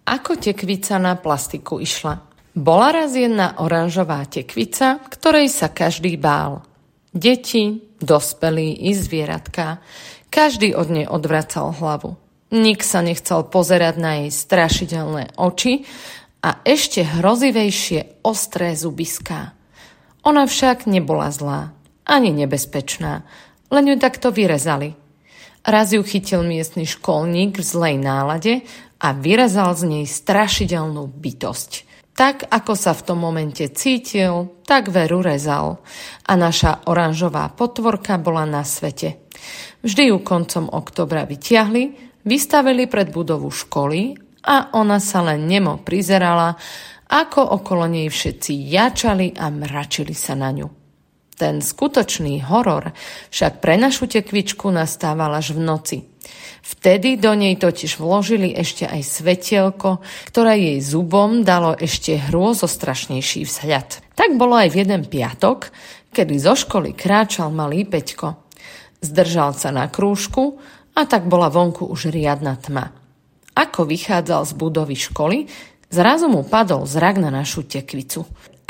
Ako tekvica na plastiku išla? Bola raz jedna oranžová tekvica, ktorej sa každý bál. Deti, dospelí i zvieratka. Každý od nej odvracal hlavu. Nik sa nechcel pozerať na jej strašidelné oči a ešte hrozivejšie ostré zubiská. Ona však nebola zlá, ani nebezpečná, len ju takto vyrezali. Raz ju chytil miestny školník v zlej nálade a vyrezal z nej strašidelnú bytosť. Tak, ako sa v tom momente cítil, tak Veru rezal. A naša oranžová potvorka bola na svete. Vždy ju koncom októbra vytiahli, vystavili pred budovu školy a ona sa len nemo prizerala, ako okolo nej všetci jačali a mračili sa na ňu. Ten skutočný horor však pre našu tekvičku nastával až v noci. Vtedy do nej totiž vložili ešte aj svetielko, ktoré jej zubom dalo ešte hrôzostrašnejší vzhľad. Tak bolo aj v jeden piatok, kedy zo školy kráčal malý Peťko. Zdržal sa na krúžku a tak bola vonku už riadna tma. Ako vychádzal z budovy školy, zrazu mu padol zrak na našu tekvicu.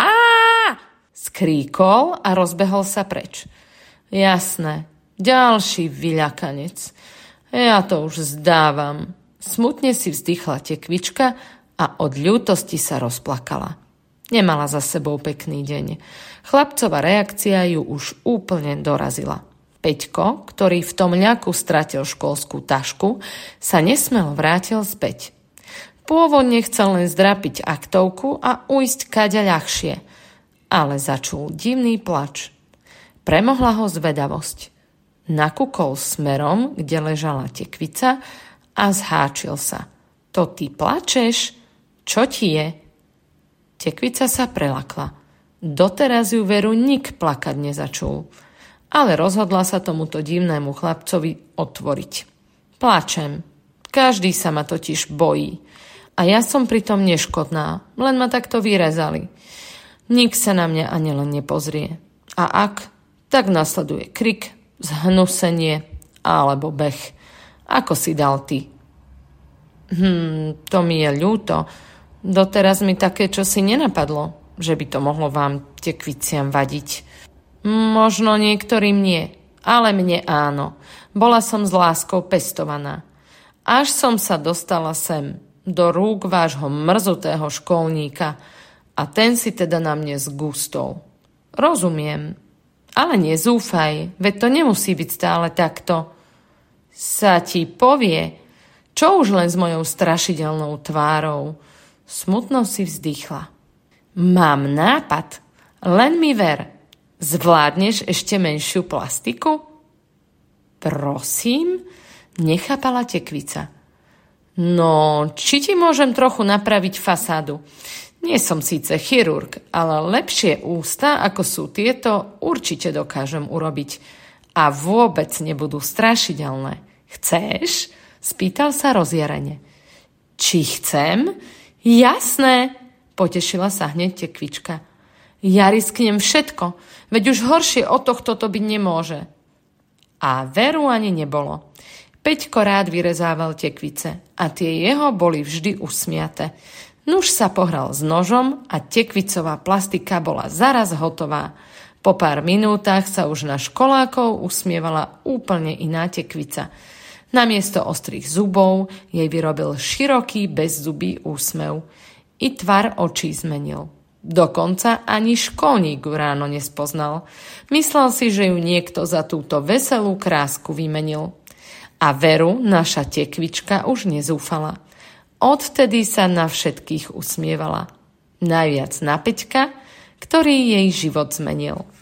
Skríkol a rozbehol sa preč. Jasné, ďalší vyľakanec. Ja to už zdávam. Smutne si vzdychla tekvička a od ľútosti sa rozplakala. Nemala za sebou pekný deň. Chlapcová reakcia ju už úplne dorazila. Peťko, ktorý v tom ľaku stratil školskú tašku, sa nesmelo vrátil späť. Pôvodne chcel len zdrapiť aktovku a ujsť kaďa ľahšie, ale začul divný plač. Premohla ho zvedavosť. Nakúkol smerom, kde ležala tekvica a zháčil sa. To ty plačeš? Čo ti je? Tekvica sa prelakla. Doteraz ju Veru nik plakať nezačul, ale rozhodla sa tomuto divnému chlapcovi otvoriť. Plačem. Každý sa ma totiž bojí. A ja som pritom neškodná, len ma takto vyrezali. Nik sa na mňa ani len nepozrie. A ak, tak nasleduje krik, zhnusenie alebo beh. Ako si dal ty? To mi je ľúto. Doteraz mi také čosi nenapadlo, že by to mohlo vám tekviciam vadiť. Možno niektorým nie, ale mne áno. Bola som s láskou pestovaná. Až som sa dostala sem, do rúk vášho mrzutého školníka, a ten si teda na mne zgústol. Rozumiem, ale nezúfaj, veď to nemusí byť stále takto. Sa ti povie, čo už len s mojou strašidelnou tvárou. Smutno si vzdychla. Mám nápad, len mi ver. Zvládneš ešte menšiu plastiku? Prosím, nechápala tekvica. No, či ti môžem trochu napraviť fasádu? Nie som síce chirurg, ale lepšie ústa, ako sú tieto, určite dokážem urobiť. A vôbec nebudú strašidelné. Chceš? Spýtal sa rozjarene. Či chcem? Jasné, potešila sa hneď tekvička. Ja risknem všetko, veď už horšie od tohto to byť nemôže. A Veru ani nebolo. Peťko rád vyrezával tekvice a tie jeho boli vždy usmiate. Nuž sa pohral s nožom a tekvicová plastika bola zaraz hotová. Po pár minútach sa už na školákov usmievala úplne iná tekvica. Namiesto ostrých zubov jej vyrobil široký bezzubý úsmev. I tvar očí zmenil. Dokonca ani školník ju ráno nespoznal. Myslel si, že ju niekto za túto veselú krásku vymenil. A Veru, naša tekvička, už nezúfala. Odvtedy sa na všetkých usmievala. Najviac na Peťka, ktorý jej život zmenil.